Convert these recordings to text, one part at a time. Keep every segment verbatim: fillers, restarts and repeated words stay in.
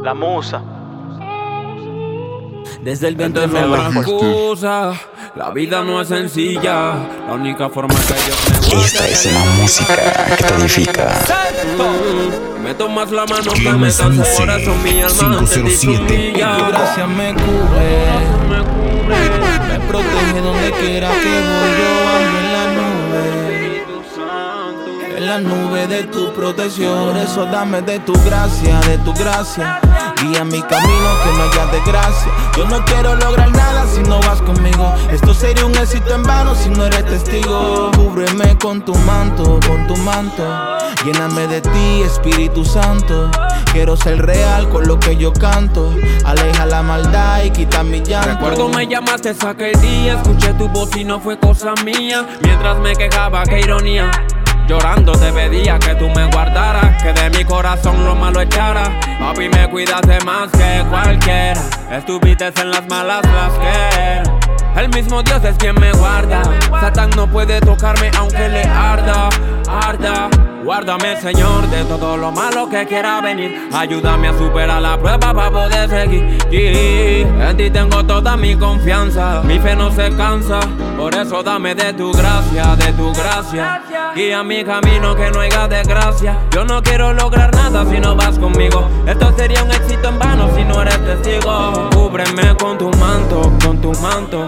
La musa. Desde el viento me la excusa. La vida no es sencilla. La única forma que yo me Esta es la música que te edifica. Mm, me tomas la mano que me cansa, por eso mi alma ante ti se humilla. Tu gracia me cubre, me protege donde quiera que voy. Yo ando en la nube, en la nube de tu protección. Por eso dame de tu gracia, de tu gracia. Guía mi camino, que no haya desgracia. Yo no quiero lograr nada si no vas conmigo. Esto sería un éxito en vano si no eres testigo. Cúbreme con tu manto, con tu manto. Lléname de ti, Espíritu Santo. Quiero ser real con lo que yo canto. Aleja la maldad y quita mi llanto. Recuerdo me llamaste aquel día. Escuché tu voz y no fue cosa mía. Mientras me quejaba, qué ironía. Llorando te pedía que tú me guardaras, que de mi corazón lo malo echara. Papi, me cuidaste más que cualquiera. Estuviste en las malas las que era. El mismo Dios es quien me guarda. Satán no puede tocarme aunque le arda, arda. Guárdame, Señor, de todo lo malo que quiera venir. Ayúdame a superar la prueba para poder seguir. Yeah. En ti tengo toda mi confianza. Mi fe no se cansa. Por eso dame de tu gracia, de tu gracia. Guía mi camino, que no haya desgracia. Yo no quiero lograr nada si no vas conmigo. Esto sería un éxito en vano si no eres testigo. Cúbreme con tu manto, con tu manto.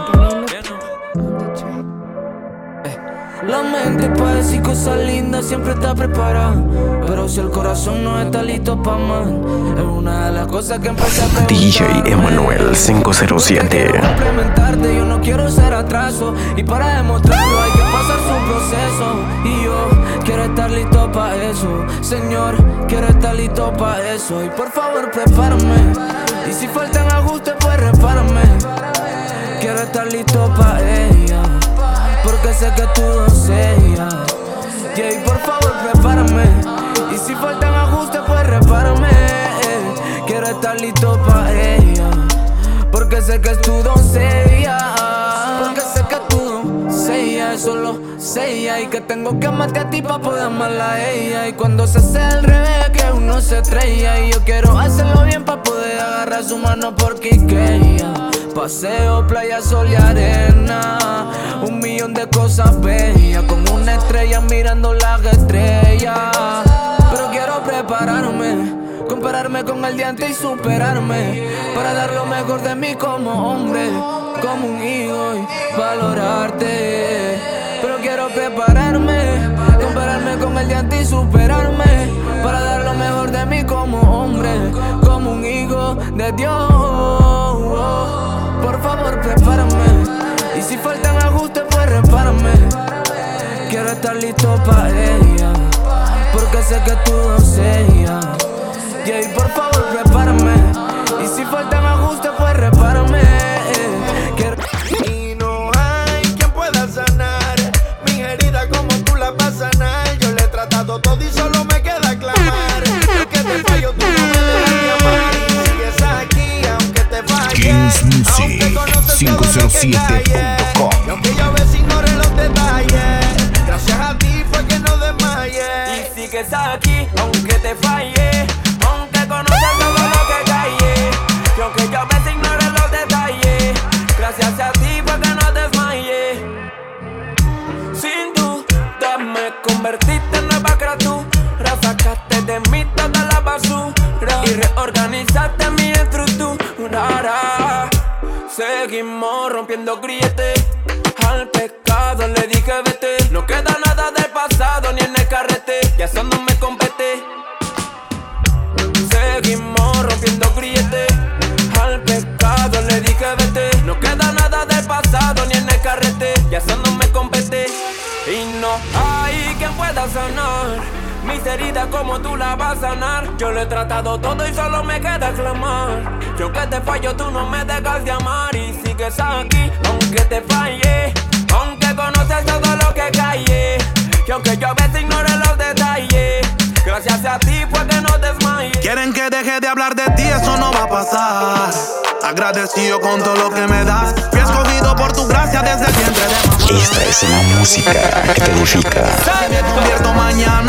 La mente para decir cosas lindas siempre está preparada, pero si el corazón no está listo pa' más, es una de las cosas que empecé a preguntarme. D J Emanuel cinco cero siete. Quiero complementarte, yo no quiero ser atraso, y para demostrarlo hay que pasar su proceso. Y yo quiero estar listo pa' eso, Señor, quiero estar listo pa' eso. Y por favor prepárame, y si faltan ajustes pues repárame. Quiero estar listo pa' ella, porque sé que tú doncellas. Yeah, y por favor prepárame, y si faltan ajustes pues repárame. Quiero estar listo pa' ella, porque sé que es tu doncella. Porque sé que tú doncella, eso lo sé ella. Y que tengo que amarte a ti pa' poder amarla a ella. Y cuando se hace al revés que uno se estrella. Y yo quiero hacerlo bien pa' poder agarrar su mano porque ella. Paseo, playa, sol y arena. Un millón de cosas bellas. Como una estrella mirando las estrellas. Pero quiero prepararme, compararme con el de antes y superarme, para dar lo mejor de mí como hombre, como un hijo y valorarte. Pero quiero prepararme, compararme con el de antes y superarme, para dar lo mejor de mí como hombre, como un hijo de Dios. Por favor prepárame, y si faltan ajustes pues repárame. Quiero estar listo pa' ella, porque sé que tú doncellas. Yeah, y por favor prepárame, y si faltan ajustes pues repárame. Quiero... Y no hay quien pueda sanar mi herida como tú la vas a sanar. Yo le he tratado todo y solo me queda clamar. Lo que te fallo tú no me dejas de amar. Y sigues aquí aunque te falle, Kings Music cinco cero siete punto com. y aunque yo a veces ignore los detalles, gracias a ti fue que no desmayé. Y sigues aquí aunque te falle, aunque conoces todo lo que callé. Y aunque yo a veces ignore los detalles, gracias a ti fue que no desmayé. Sin duda me convertiste en nueva criatura. Sacaste de mí toda la basura y reorganizaste mi estructura. Seguimos rompiendo grilletes. Al pecado le dije vete. No queda nada del pasado ni en el carrete, ya eso no me compete. Seguimos rompiendo grilletes. Al pecado le dije vete. No queda nada del pasado ni en el carrete, ya eso no me compete. Y no hay quien pueda sanar mis heridas como tú la vas a sanar. Yo lo he tratado todo y solo me queda clamar. Yo que te fallo, tú no me dejas de amar. Y sigues aquí, aunque te falle, aunque conoces todo lo que callé. Que aunque yo a veces ignore los detalles, gracias a ti fue que no desmayé. Quieren que deje de hablar de ti, eso no va a pasar. Agradecido con todo lo que me das. Fui escogido por tu gracia desde el vientre de mamá. Esta es la música que te edifica. Me convierto mañana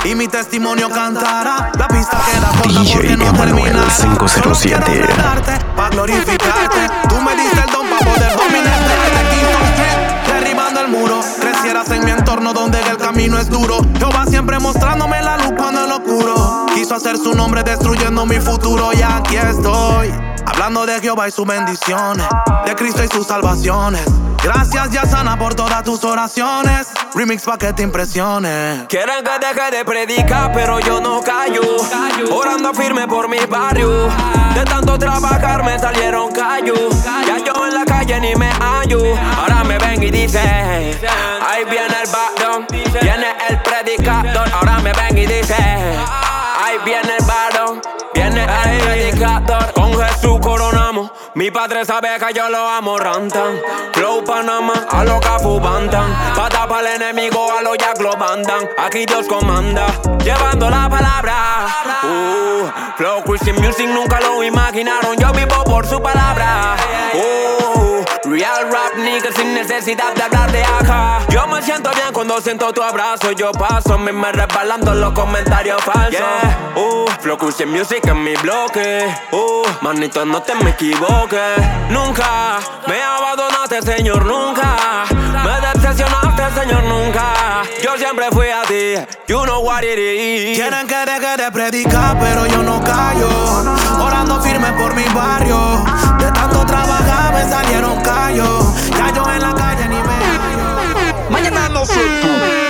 y mi testimonio cantará. La pista queda corta D J porque no Emanuel termina. cinco cero siete. Solo quiero agradarte pa' glorificarte. Tú me diste el don pa' poder dominarte. Desde Kingston Street, derribando el muro. Crecieras en mi entorno donde el camino es duro. Jehová siempre mostrándome la luz cuando lo oscuro. Quiso hacer su nombre destruyendo mi futuro. Y aquí estoy, hablando de Jehová y sus bendiciones, de Cristo y sus salvaciones. Gracias, Yasana, por todas tus oraciones. Remix pa' que te impresiones. Quieren que deje de predicar, pero yo no callo. Orando firme por mi barrio. De tanto trabajar me salieron callos. Ya yo en la calle ni me hallo. Ahora me ven y dicen, ahí viene el varón, viene el predicador. Ahora me ven y dicen, ahí viene el varón, viene el predicador. Con Jesús coronamos. Mi padre sabe que yo lo amo, rantan. Flow Panamá, a lo Cafu Bantan. Pata para el enemigo, a lo Jack lo bandan. Aquí Dios comanda, llevando la palabra. Uh, Flow Christian Music nunca lo imaginaron. Yo vivo por su palabra. Uh, Real rap nigga sin necesidad de hablar de acá. Yo me siento bien cuando siento tu abrazo. Yo paso, me me resbalando los comentarios falsos. Yeah. Uh, Flow Christian Music en mi bloque. Uh, manito, no te me equivoques. Nunca me abandonaste, Señor, nunca me decepcionaste, Señor, nunca. Yo siempre fui a ti, you know what it is. Quieren que deje de predicar, pero yo no callo. Orando firme por mi barrio. De tanto trabajar me salieron callos. Ya yo en la calle ni me hallo. Mañana no sé tú.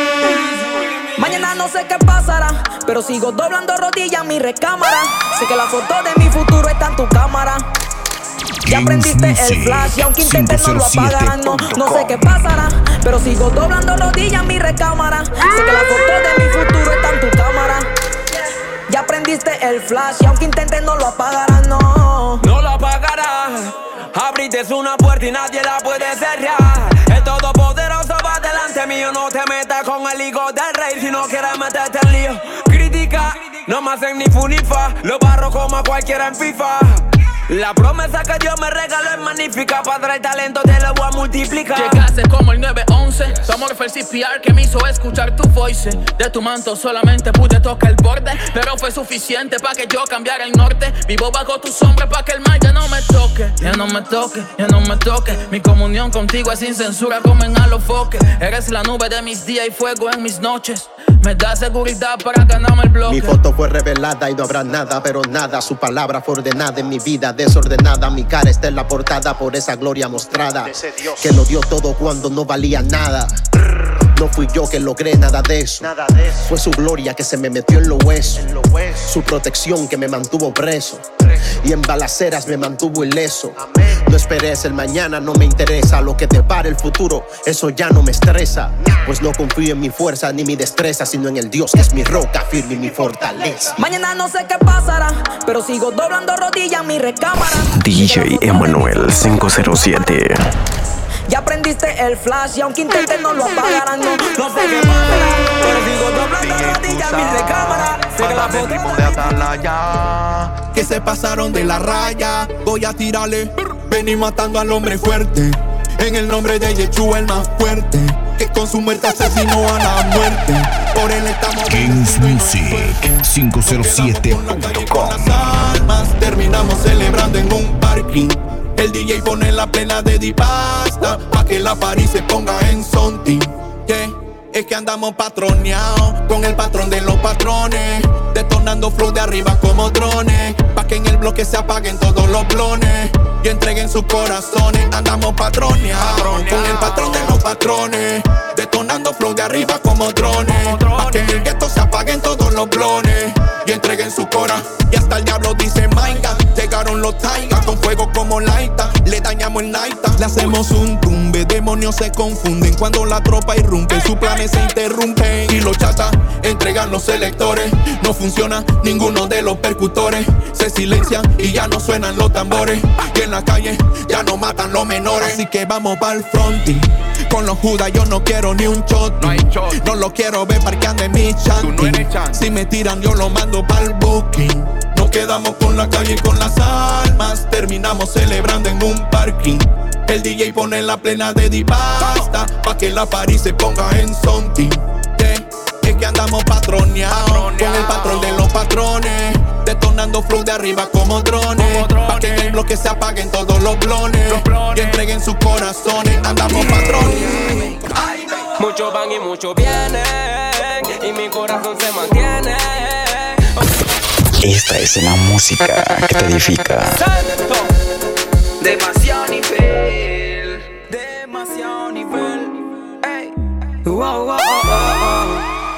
Mañana no sé qué pasará, pero sigo doblando rodillas en mi recámara. Sé que la foto de mi futuro está en tu cámara. Ya prendiste el flash y aunque intentes no lo apagarán. No, no sé qué pasará, pero sigo doblando rodillas en mi recámara. Sé que la foto de mi futuro está en tu cámara. Ya prendiste el flash y aunque intentes no lo apagarán. No, no lo apagarás. Abriste una puerta y nadie la puede cerrar. El todopoderoso va delante mío. No te metas con el hijo del rey si no quieres meterte en lío. Crítica, no me hacen ni fu ni fa. Lo barro como a cualquiera en FIFA. La promesa que Dios me regaló es magnífica. Padre, el talento te lo voy a multiplicar. Llegaste como el nueve once. Tu amor fue el C P R que me hizo escuchar tu voice. De tu manto solamente pude tocar el borde, pero fue suficiente para que yo cambiara el norte. Vivo bajo tu sombra para que el mal ya no me toque. Ya no me toque, ya no me toque. Mi comunión contigo es sin censura como en Alofoque. Eres la nube de mis días y fuego en mis noches. Me da seguridad para ganarme el bloque. Mi foto fue revelada y no habrá nada, pero nada. Su palabra fue ordenada en mi vida desordenada. Mi cara está en la portada por esa gloria mostrada, que lo dio todo cuando no valía nada. No fui yo que logré nada de eso. Nada de eso. Fue su gloria que se me metió en los huesos. En lo hueso. Su protección que me mantuvo preso. preso. Y en balaceras me mantuvo ileso. Amén. No esperes el mañana, no me interesa. Lo que te depara el futuro, eso ya no me estresa. Nah. Pues no confío en mi fuerza ni mi destreza, sino en el Dios que es mi roca firme y mi fortaleza. Mañana no sé qué pasará, pero sigo doblando rodillas en mi recámara. D J Emanuel cinco cero siete. Ya prendiste el flash y aunque intentes no lo apagarán. No, no sé qué pasará, pero sigo doblando rodillas en mi recámara. Sé que la foto de Atalaya, que se pasaron de la raya. Voy a tirarle, vení matando al hombre fuerte. En el nombre de Yeshua el más fuerte, que con su muerte asesinó a la muerte. Por él estamos Kings Music cinco cero siete punto com. Terminamos celebrando en un parking. El D J pone la plena de Dipasta pa' que la party se ponga en something. Yeah. Es que andamos patroneados con el patrón de los patrones, detonando flow de arriba como drones, pa' que en el bloque se apaguen todos los clones y entreguen sus corazones. Andamos patroneados con el patrón de los patrones, detonando flow de arriba como drones, pa' que en el gueto se apaguen todos los clones y entreguen su cora. Y hasta el diablo dice Maiga, llegaron los taigas con fuego como Laita, le dañamos el Naita, le hacemos un tumbe. Demonios se confunden cuando la tropa irrumpe, sus planes se interrumpen y los chatas entregan los selectores. No funciona ninguno de los percutores, se silencian y ya no suenan los tambores, y en la calle ya no matan los menores. Así que vamos pa'l fronting con los judas, yo no quiero ni un shot. No hay shot. No lo quiero ver parqueando en mi chanting. No, si me tiran yo lo mando pa'l booking. Nos quedamos con la calle y con las almas, terminamos celebrando en un parking. El D J pone la plena de Dipasta pa' que la party se ponga en something. Yeah. Es que andamos patroneados drones, detonando flow de arriba como drones, como drones. Pa' que en el bloque se apaguen todos los blones, los blones. Y entreguen sus corazones, andamos patrones. Muchos van y muchos vienen, y mi corazón se mantiene. Esta es la música que te edifica. Santo. Demasiado nivel, demasiado nivel. Ey. Wow, wow, wow, wow.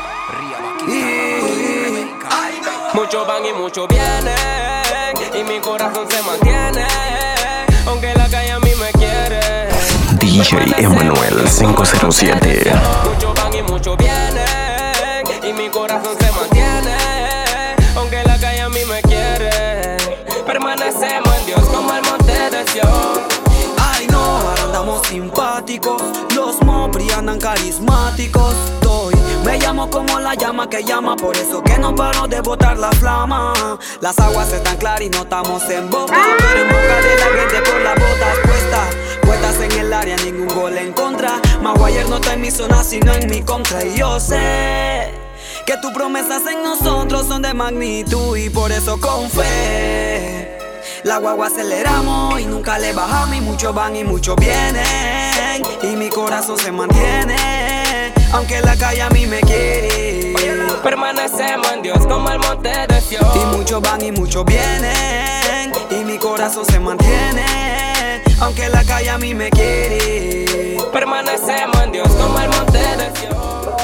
Muchos van y muchos vienen, y mi corazón se mantiene, aunque la calle a mí me quiere. D J Emanuel cinco cero siete. Muchos van y muchos vienen, y mi corazón se mantiene, aunque la calle a mí me quiere. Permanecemos en Dios como el monte de Sion. Ay no, ahora andamos simpáticos, los Mopri andan carismáticos. Doy, me llamo como la llama que llama, por eso que no paro de botar la flama. Las aguas están claras y no estamos en boca, pero en boca de la gente por las botas puestas. Puestas en el área, ningún gol en contra. Maguire no está en mi zona sino en mi contra. Y yo sé que tus promesas en nosotros son de magnitud, y por eso con fe la guagua aceleramos y nunca le bajamos, y muchos van y muchos vienen, y mi corazón se mantiene, aunque la calle a mí me quiere. Permanecemos en Dios como el monte de Sion. Y muchos van y muchos vienen, y mi corazón se mantiene, aunque la calle a mí me quiere. Permanecemos en Dios como el monte de Sion.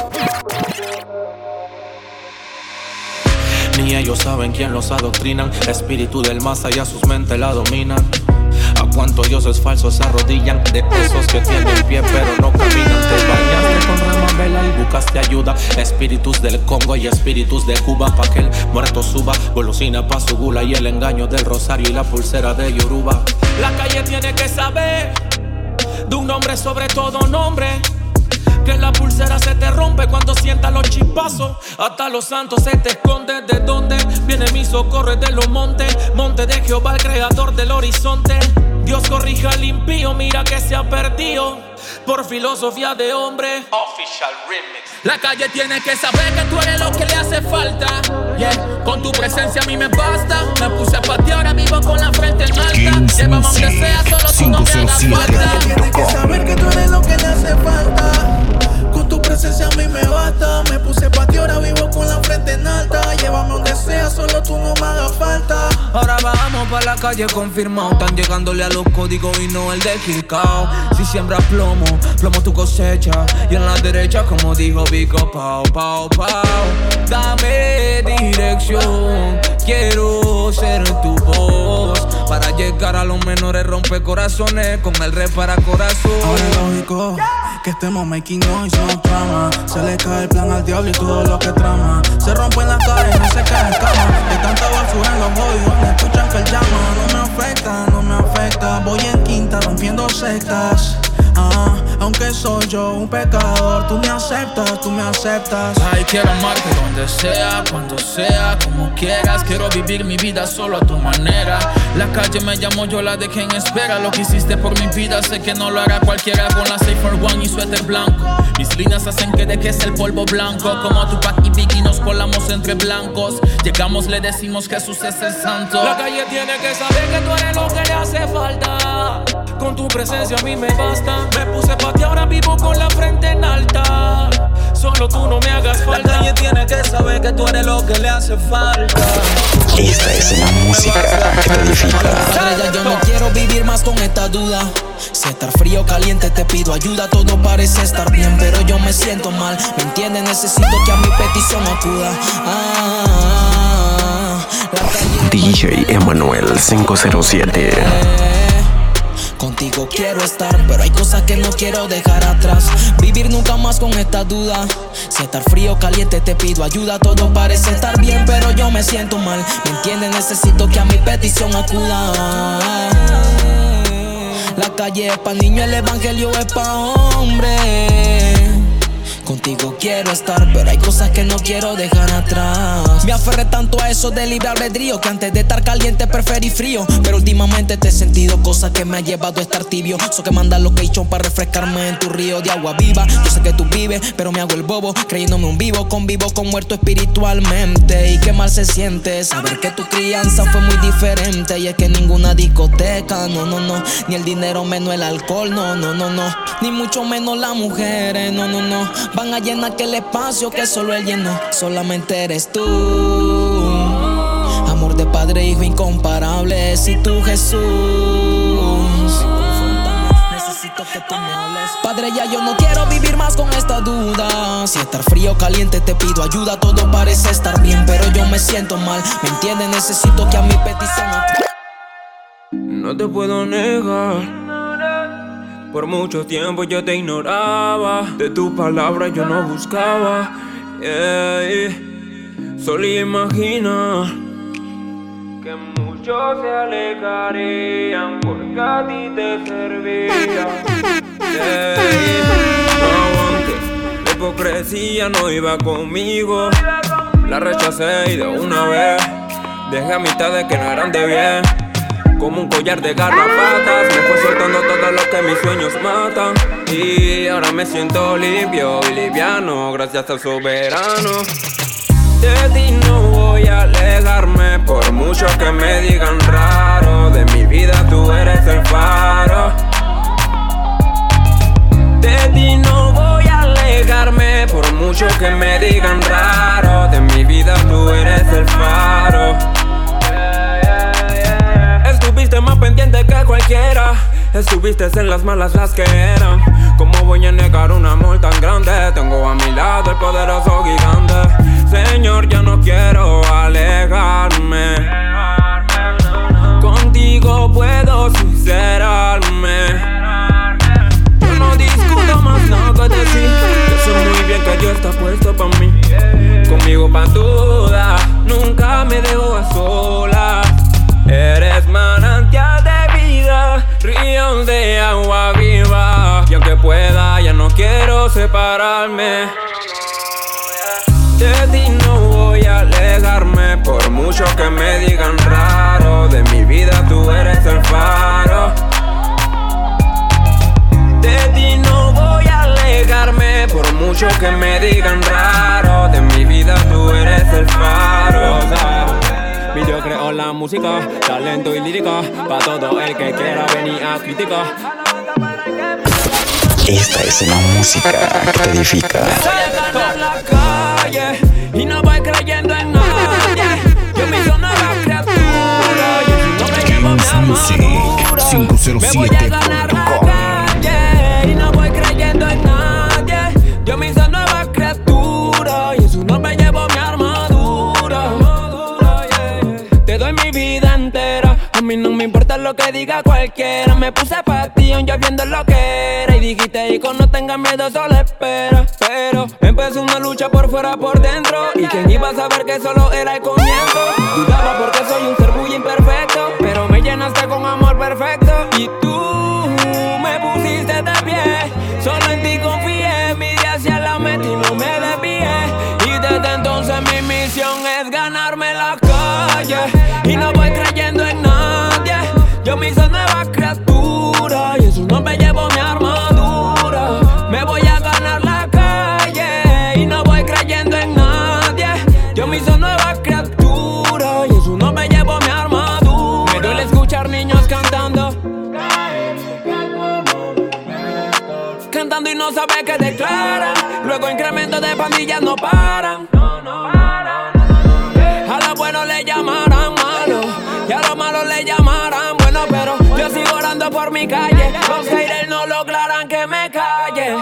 Ni ellos saben quién los adoctrinan. Espíritu del más allá, sus mentes la dominan. A cuántos dioses falsos se arrodillan, de esos que tienen pie pero no caminan. Te bañaste con rama vela y buscaste ayuda. Espíritus del Congo y espíritus de Cuba, pa' que el muerto suba. Golosina pa' su gula y el engaño del rosario y la pulsera de Yoruba. La calle tiene que saber de un nombre sobre todo nombre, que la pulsera se te rompe cuando sientas los chispazos. Hasta los santos se te esconde. ¿De dónde viene mi socorro? De los montes, monte de Jehová, el creador del horizonte. Dios corrija al impío, mira que se ha perdido por filosofía de hombre. Official Remix. La calle tiene que saber que tú eres lo que le hace falta. Yeah. Con tu presencia a mí me basta. Me puse a patear, ahora vivo con la frente en alta. Llévame donde sea, solo tú no me hagas falta. La calle tiene que saber que tú eres lo que le hace falta. Con tu presencia a mí me basta. Me puse a patear, ahora vivo con la frente en alta. Llévame donde sea, solo tú no me hagas falta. Ahora vamos pa' la calle confirmado. Están llegándole a los códigos y no el de Kikao. Si siembras plomo, plomo tu cosecha. Y en la derecha como dijo Vico, pao, pao, pao. Dame dirección, quiero ser tu voz. Para llegar a los menores rompe corazones, con el rap para corazón. Ahora es lógico que estemos making noise, no trama. Se le cae el plan al diablo y todo lo que trama. Se rompen las caras y no se caen en cama. De tanta basura en los oídos, me escuchan que él llama. No me afecta, no me afecta. Voy en quinta rompiendo sectas. Ah, aunque soy yo un pecador, tú me aceptas, tú me aceptas. Ay, quiero amarte donde sea, cuando sea, como quieras. Quiero vivir mi vida solo a tu manera. La calle me llamó, yo la dejé en espera. Lo que hiciste por mi vida, sé que no lo hará cualquiera. Con la Safe for One y suéter blanco. Mis líneas hacen que dejes el polvo blanco. Como Tupac y Biggie nos colamos entre blancos. Llegamos, le decimos Jesús es el santo. La calle tiene que saber que tú eres lo que le hace falta. Con tu presencia a mí me basta. Me puse pa' ti, ahora vivo con la frente en alta. Solo tú no me hagas falta. La calle tiene que saber que tú eres lo que le hace falta. Esta es la música que te edifica. Estrella, yo no quiero vivir más con esta duda. Si estar frío o caliente te pido ayuda. Todo parece estar bien pero yo me siento mal. ¿Me entiendes? Necesito que a mi petición acuda. Ah, la calle D J Emanuel cinco cero siete. Contigo quiero estar, pero hay cosas que no quiero dejar atrás. Vivir nunca más con esta duda. Si estar frío o caliente te pido ayuda. Todo parece estar bien, pero yo me siento mal. ¿Me entiendes? Necesito que a mi petición acuda. La calle es pa' niños, el evangelio es pa' hombres. contigo quiero estar, pero hay cosas que no quiero dejar atrás. Me aferré tanto a eso de libre albedrío que antes de estar caliente preferí frío. Pero últimamente te he sentido cosas que me han llevado a estar tibio. So que manda location para refrescarme en tu río de agua viva. Yo sé que tú vives, pero me hago el bobo, creyéndome un vivo, convivo con muerto espiritualmente. Y qué mal se siente saber que tu crianza fue muy diferente. Y es que ninguna discoteca, no, no, no, ni el dinero menos el alcohol, no, no, no, no, ni mucho menos las mujeres, no, no, no, van a llenar aquel espacio que solo él llenó. Solamente eres tú, amor de padre, hijo incomparable. Si tú, Jesús, necesito que tú me hables. Padre, ya yo no quiero vivir más con esta duda. Si estar frío o caliente te pido ayuda. Todo parece estar bien, pero yo me siento mal. ¿Me entiendes? Necesito que a mi petición no te puedo negar. Por mucho tiempo yo te ignoraba. De tus palabras yo no buscaba. Yeah. Solo imagina que muchos se alejarían porque a ti te servía. Yeah. No aguanté, la hipocresía no iba conmigo. La rechacé y de una vez dejé amistades que no eran de bien. Como un collar de garrapatas me fue soltando todo lo que mis sueños matan. Y ahora me siento limpio y liviano gracias al soberano. De ti no voy a alejarme por mucho que me digan raro. De mi vida tú eres el faro. De ti no voy a alejarme por mucho que me digan raro. De mi vida tú eres el faro. Estuviste más pendiente que cualquiera. Estuviste en las malas las que eran. ¿Cómo voy a negar un amor tan grande? Tengo a mi lado el poderoso gigante. Señor, ya no quiero alejarme. Contigo puedo sincerarme. Yo no discuto más nada de ti. Yo sé muy bien que Dios está puesto pa' mí. Conmigo pa' duda, nunca me dejo a solas. Eres manantial de vida, río de agua viva. Y aunque pueda, ya no quiero separarme. De ti no voy a alejarme por mucho que me digan raro. De mi vida tú eres el faro. De ti no voy a alejarme por mucho que me digan raro. De mi vida tú eres el faro. Yo creo la música, talento y lírica, pa' todo el que quiera venir a criticar. Esta es la música que te edifica. Voy a ganar la calle y no voy creyendo en nadie. Yo me hizo nueva criatura y no me llevo mi armadura. Me voy a ganar la calle y no voy creyendo en nadie. Yo me hizo nueva criatura y eso no me llevo mi armadura. Te doy mi vida entera, a mí no me importa lo que diga cualquiera. Me puse patillón ya viendo lo que era y dijiste, hijo, no tengas miedo, solo espera. Pero empezó una lucha por fuera, por dentro, y quién iba a saber que solo era el comienzo. Dudaba porque soy un ser muy imperfecto, pero me llenaste con amor perfecto. Y tú me pusiste de pie, solo en ti confié, mi día hacia la meta y no me desvié. Y desde entonces mi misión es ganarme la calle y no voy creyendo en nadie. Yo me hice nueva criatura y eso no me llevo mi armadura. Me voy a ganar la calle y no voy creyendo en nadie. Yo me hice nueva criatura y eso no me llevo mi armadura. Me duele escuchar niños cantando, cantando y no sabe qué declaran. Luego incremento de pandillas no paran. A lo bueno le llamarán malo y a lo malo le llamarán bueno, pero yo sigo orando por mi calle. Los haters no lograrán que me calle.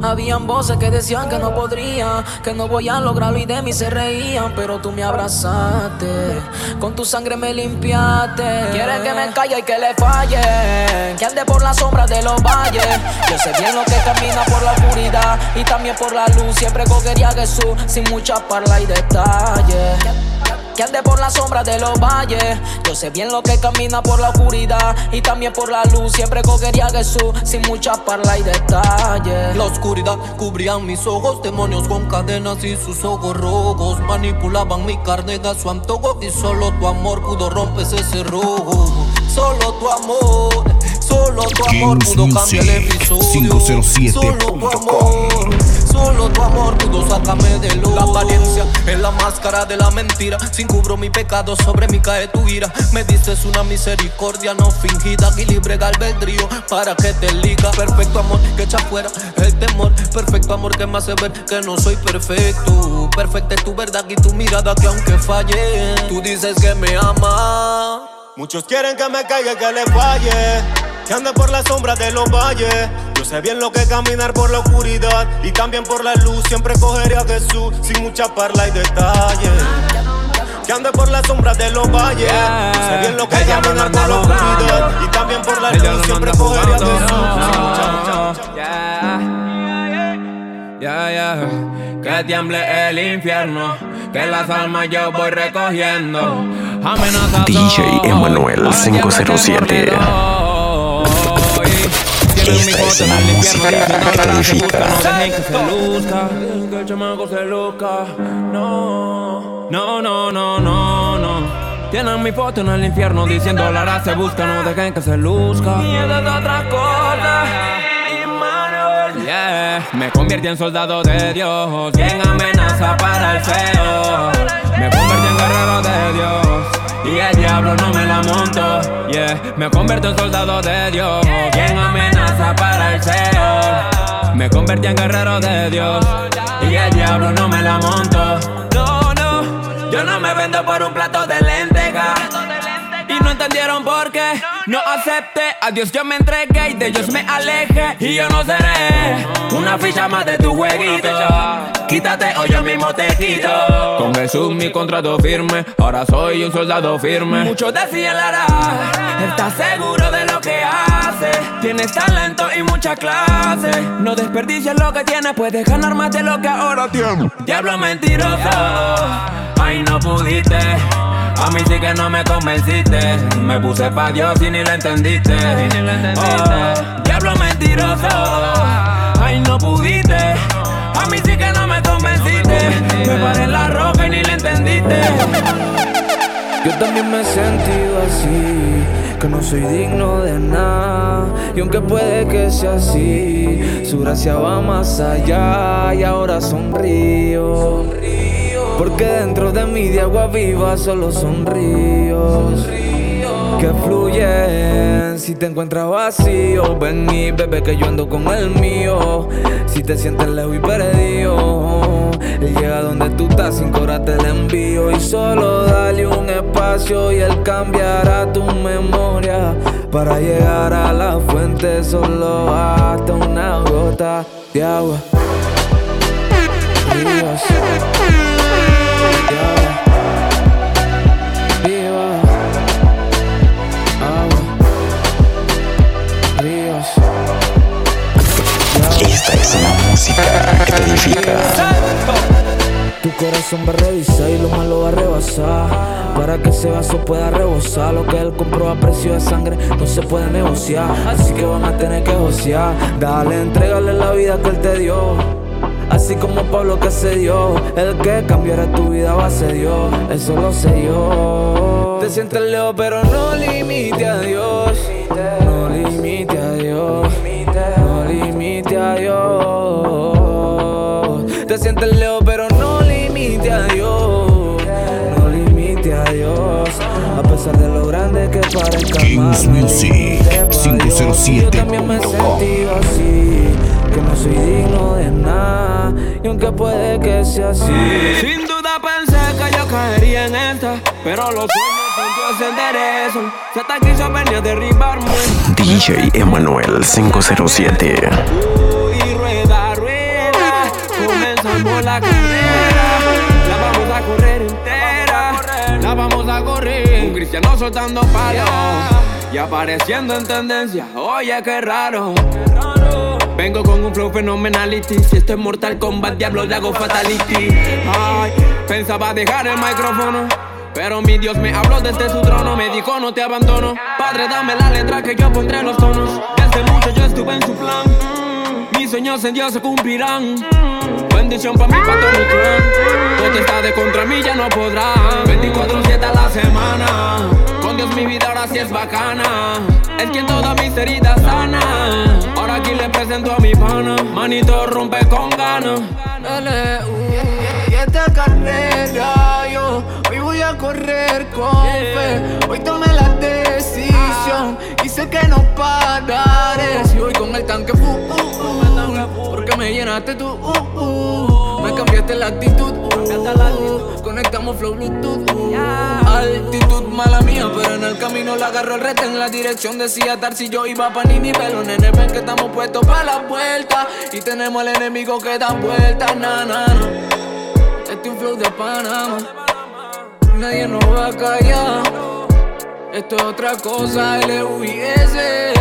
Habían voces que decían que no podría, que no voy a lograrlo y de mí se reían. Pero tú me abrazaste, con tu sangre me limpiaste. Quieres que me calle y que le falle, que ande por las sombras de los valles. Yo sé bien lo que camina por la oscuridad y también por la luz. Siempre cogería a Jesús sin mucha parla y detalle. Que ande por la sombra de los valles. Yo sé bien lo que camina por la oscuridad y también por la luz. Siempre cogería a Jesús sin mucha parla y detalle. La oscuridad cubría mis ojos, demonios con cadenas y sus ojos rojos manipulaban mi carne a su antojo. Y solo tu amor pudo romper ese cerrojo. Solo tu amor, solo tu amor pudo cambiar el episodio. cinco cero siete Solo tu amor, solo tu amor pudo sacarme de lo. La apariencia es la máscara de la mentira. Sin cubro mi pecado, sobre mí cae tu ira. Me dices una misericordia no fingida y libre de albedrío para que te liga. Perfecto amor que echa fuera el temor. Perfecto amor que me hace ver que no soy perfecto. Perfecta es tu verdad y tu mirada que aunque falle, tú dices que me amas. Muchos quieren que me caiga y que le falle, que ande por la sombra de los valles. Yo sé bien lo que es caminar por la oscuridad y también por la luz. Siempre cogeré a Jesús sin mucha parla y detalle. Que ande por la sombra de los valles. Yo sé bien lo que es caminar por la oscuridad y también por la luz. Siempre cogeré a Jesús. Ya, ya, que tiemble el infierno, que las almas yo voy recogiendo. Amenazas D J Emanuel cinco cero siete. Esta es la música que te edifica. No dejen que se luzca, que el chamaco se luzca. No, no, no, no, no, no. Tienen mi foto en el infierno diciendo la hora se busca. No dejen que se luzca. Y es otra cosa. Yeah. Me convierte en soldado de Dios y en amenaza para el feo. Me convierte en guerrero de Dios y el diablo no me la monto. Yeah. Me convierto en soldado de Dios y en amenaza para el feo. Me convertí en guerrero de Dios y el diablo no me la monto. No, no, yo no me vendo por un plato de lentejas. Y no entendieron por qué no acepté. A Dios yo me entregué y de ellos me alejé. Y yo no seré una ficha más de tu jueguito. Quítate o yo mismo te quito. Con Jesús mi contrato firme, ahora soy un soldado firme. Muchos decían Lara, ¿estás seguro de lo que haces? Tienes talento y mucha clase. No desperdicies lo que tienes, puedes ganar más de lo que ahora tienes. Diablo mentiroso, ay no pudiste. A mí sí que no me convenciste. Me puse pa' Dios y ni la entendiste. Oh, diablo mentiroso, ay no pudiste. A mí sí que no me convenciste. Me paré en la roca y ni la entendiste. Yo también me he sentido así, que no soy digno de nada. Y aunque puede que sea así, su gracia va más allá. Y ahora sonrío, porque dentro de mí de agua viva solo son ríos que fluyen. Si te encuentras vacío, ven y bebe que yo ando con el mío. Si te sientes lejos y perdido, Él llega donde tú estás, sin horas te le envío. Y solo dale un espacio y Él cambiará tu memoria. Para llegar a la fuente solo hasta una gota de agua. Ríos. Esta es la música que te edifica. Tu corazón va a revisar y lo malo va a rebasar. Para que ese vaso pueda rebosar. Lo que él compró a precio de sangre no se puede negociar. Así que van a tener que josear. Dale, entrégale la vida que él te dio. Así como Pablo que se dio. El que cambiará tu vida va a ser Dios. Eso lo sé yo. Te sientes lejos pero no limite a Dios. No limite a Dios. No limite a Dios. Te sientes lejos pero no limite a Dios. No limite a Dios. A pesar de lo grande que parezca Kings Music cinco cero siete. Yo también me he sentido así, que no soy digno de nada. Y aunque puede que sea así, sin duda pensé que yo caería en esta, pero los sueños son Dios se enderezan. Satan quiso venir a derribarme. D J Emanuel cinco cero siete. Y rueda, rueda. comenzamos la carrera. La vamos a correr entera. La vamos a correr. Un cristiano soltando palos y apareciendo en tendencia. Oye, qué raro. Vengo con un flow phenomenality. Si esto es Mortal Kombat, diablo, le hago fatality. Ay, pensaba dejar el micrófono, pero mi Dios me habló desde su trono. Me dijo no te abandono. Padre, dame la letra que yo pondré los tonos. Desde mucho yo estuve en su plan. mm, Mis sueños en Dios se cumplirán. mm, Bendición pa' mí, pa' todo mi clan. Potestades contra mí ya no podrán. veinticuatro siete a la semana. Con Dios mi vida ahora sí es bacana. Es quien todas mis heridas sana. Ahora aquí le presento a mi pana. Manito rompe con ganas. L U Y esta carrera yo hoy voy a correr con fe. Hoy tomé la decisión y sé que no pararé. Si voy con el tanque full, uh, uh, porque me llenaste tú, uh, uh, me cambiaste la actitud, uh, conectamos flow bluetooth, uh, altitud mala mía, pero en el camino la agarro el rete. En la dirección decía estar si yo iba pa' ni nivel. Los nenes ven que estamos puestos pa' la vuelta y tenemos al enemigo que da vueltas, na, na, na. Este es un flow de Panamá, nadie nos va a callar. Esto es otra cosa, L U I S.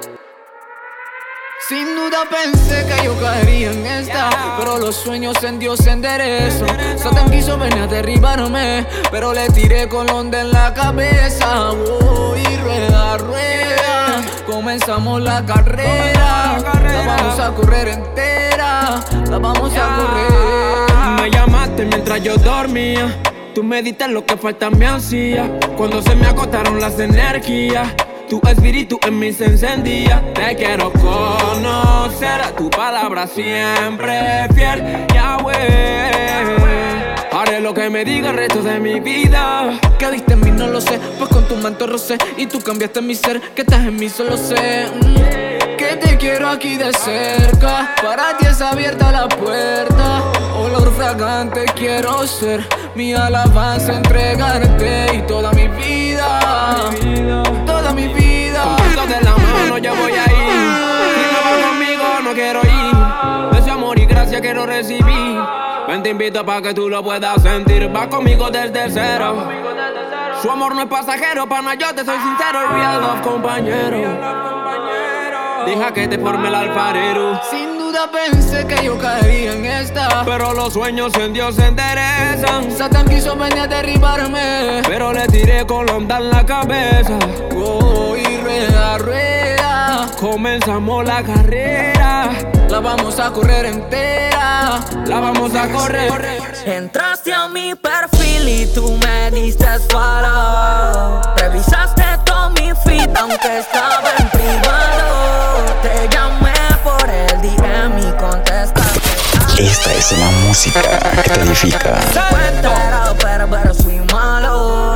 Sin duda pensé que yo caería en esta, pero los sueños en Dios se enderezan. Satan quiso venir a derribarme, pero le tiré con onda en la cabeza. Oh, y rueda, rueda, comenzamos la carrera. La vamos a correr entera, la vamos a correr. Me llamaste mientras yo dormía. Tú me diste lo que falta me hacía. Cuando se me agotaron las energías, tu espíritu en mí se encendía. Te quiero conocer, a tu palabra siempre fiel, Yahweh. Haré lo que me diga el resto de mi vida. ¿Qué viste en mí? No lo sé, pues con tu manto rosé y tú cambiaste mi ser. Que estás en mí solo sé mm, que te quiero aquí de cerca. Para ti es abierta la puerta. Olor fragante quiero ser. Mi alabanza entregarte y toda mi vida, toda mi vida. Contigo de la mano yo voy a ir. Si no vas conmigo no quiero ir. Ese amor y gracia quiero recibir. Ven te invito pa' que tú lo puedas sentir. Va conmigo desde cero. Su amor no es pasajero, pana, yo te soy sincero. Real love, compañero. Deja que te forme el alfarero. Sin duda pensé que yo caería en esta, pero los sueños en Dios se enderezan. Satan quiso venir a derribarme, pero le tiré con la onda en la cabeza. Oh, y rueda, rueda, comenzamos la carrera. La vamos a correr entera. La vamos a correr. Entraste a mi perfil y tú me diste follow. Revisaste todo mi feed aunque estaba en privado. Te llamé por el D M y contestaste. Esta es una música que te edifica. Cuentero, perverso y malo.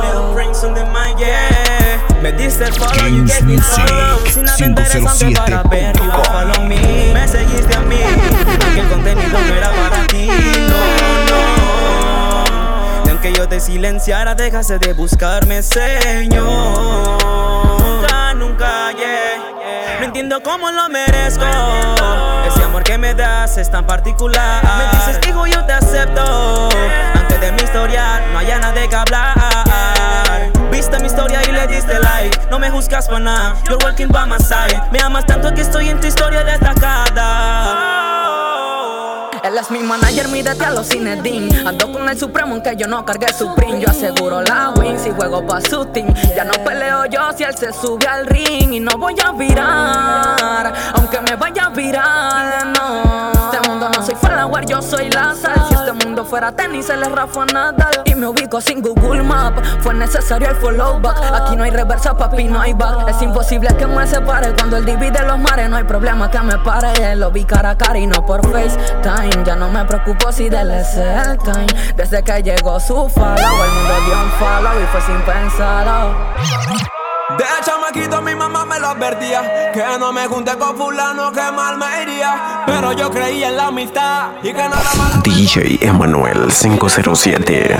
Me diste el follow, James you gave me Music, follow. Sin nada interesante para ver, you follow me. Me seguiste a mí, que el contenido no era para ti, no, no. Y aunque yo te silenciara, dejaste de buscarme, Señor. Nunca, nunca, yeah. No entiendo cómo lo merezco. Ese amor que me das es tan particular. Me dices, hijo, yo te acepto. Antes de mi historia, no haya nada de que hablar. Viste mi historia y le diste like. No me juzgas por nada, you're walking by my side. Me amas tanto que estoy en tu historia destacada. Él es mi manager, mídete a los Cinedin. Ando con el Supremo aunque yo no cargué su print. Yo aseguro la win si juego pa' su team. Ya no peleo yo si él se sube al ring. Y no voy a virar, aunque me vaya a virar, no. Este mundo no soy follower, yo soy la sal. Si este mundo fuera tenis, él es Rafa Nadal. Y me ubico sin Google Map. Fue necesario el follow back. Aquí no hay reversa, papi, no hay back. Es imposible que me separe cuando él divide los mares. No hay problema que me pare. Él lo vi cara a cara y no por FaceTime. Ya no me preocupo si dele es el time. Desde que llegó su follow, el mundo dio un follow y fue sin pensarlo. De chamaquito mi mamá me lo advertía, que no me junté con fulano que mal me iría. Pero yo creía en la amistad y que nada malo. D J Emanuel cinco cero siete.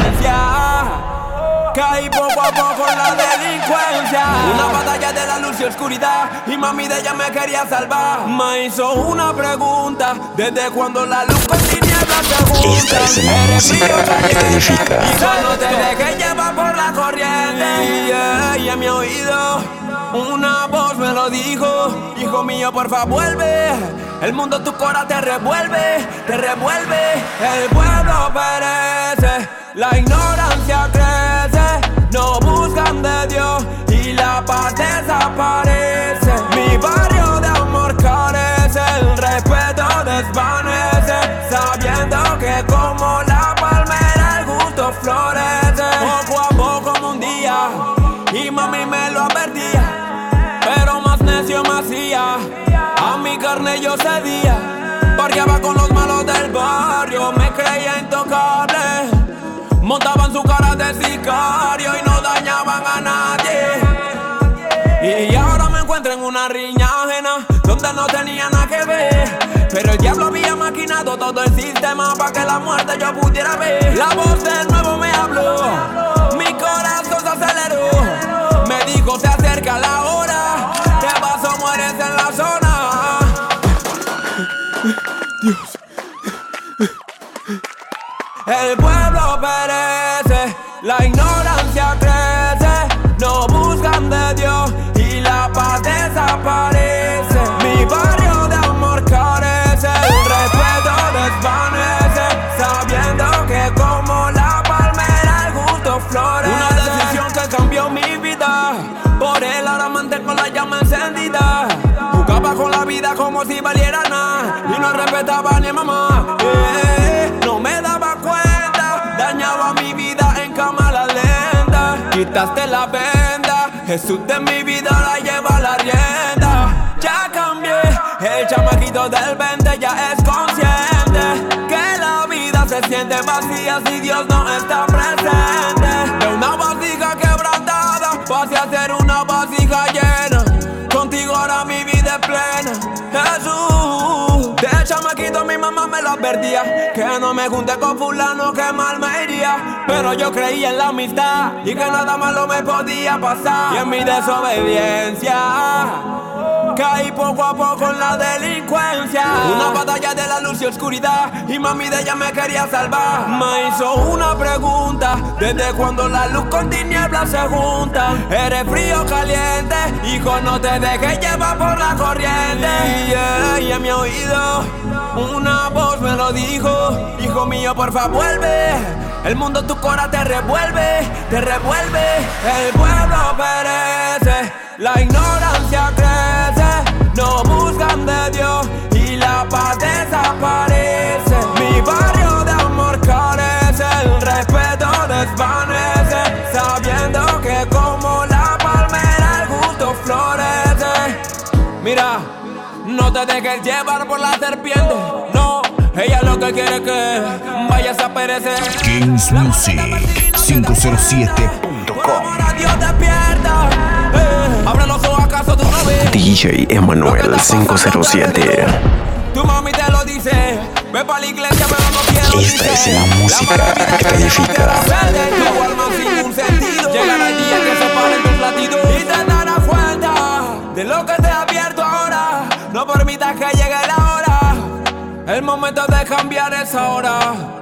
Caí poco a poco en la delincuencia. Una batalla de la luz y oscuridad. Y mami de ella me quería salvar. Me hizo una pregunta: ¿desde cuando la luz con tinieblas se juntan. Esta es la música que te edifica. Y solo te dejé llevar por la corriente. Yeah, y en mi oído una voz me lo dijo. Hijo mío, porfa, vuelve. El mundo tu cora te revuelve, te revuelve. El pueblo perece, la ignorancia crece. No buscan de Dios y la paz desaparece. Mi barrio de amor carece, el respeto desvanece, sabiendo que como la palmera el gusto florece. Poco a poco como un día, y mami me lo advertía, pero más necio me hacía. A mi carne yo cedía, parqueaba con los malos del barrio. Me creía intocable, montaban su cara de sicario y no dañaban a nadie. Y ahora me encuentro en una riña ajena, donde no tenía nada que ver, pero el diablo había maquinado todo el sistema para que la muerte yo pudiera ver. La voz de nuevo me habló, mi corazón se aceleró. Me dijo se acerca la hora, te vas o mueres en la zona. Dios. El pueblo perece, la ignorancia crece. No buscan de Dios y la paz desaparece. Mi barrio de amor carece, el respeto desvanece, sabiendo que como la palmera el gusto florece. Una decisión que cambió mi vida, por él ahora mantengo la llama encendida. Jugaba con la vida como si valiera nada y no respetaba ni a mamá. Eh, no me daba cuenta, dañaba mi vida en cámara lenta. Quitaste la venda, Jesús de mi vida la lleva la rienda. Ya cambié, el chamaquito del veinte ya es consciente que la vida se siente vacía si Dios no está presente. De una vasija quebrantada pasé a ser una vasija llena. Contigo ahora mi vida es plena, Jesús. De chamaquito mi mamá me lo advertía, que no me junte con fulano que mal me iría. Pero yo creía en la amistad y que nada malo me podía pasar. Y en mi desobediencia caí poco a poco en la delincuencia. Una batalla de la luz y oscuridad, y mami de ella me quería salvar. Me hizo una pregunta, ¿desde cuando la luz con tinieblas se juntan? ¿Eres frío o caliente? Hijo, no te dejes llevar por la corriente. Yeah, y en mi oído una voz me lo dijo. Hijo mío, porfa, vuelve. El mundo tu cora te revuelve, te revuelve. El pueblo perece, la ignorancia crece. No buscan de Dios y la paz desaparece. Mi barrio de amor carece, el respeto desvanece, sabiendo que como la palmera el gusto florece. Mira, no te dejes llevar por la serpiente, no. Ella lo que quiere es que vayas a perecer. Kings Music cinco cero siete punto com. Ahora Dios despierta, eh. Abre los ojos, acaso tú no ves. D J Emanuel cinco cero siete. Tu mami te lo dice, ve pa' la iglesia pero no quiero. Esta es la música que te edifica. Tu alma sin un sentido. Llegará el día que se paren tus latidos y te darás cuenta de lo que te ha abierto ahora. No permitas que llegue la hora, el momento de cambiar es ahora.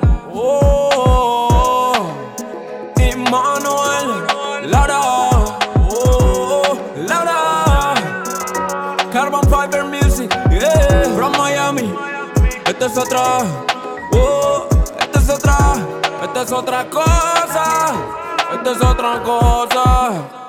Oh, Emmanuel, Laura, oh, Laura, Carbon Fiber Music, yeah, from Miami. Esto es otra, oh, esto es otra, esto es otra cosa, esto es otra cosa.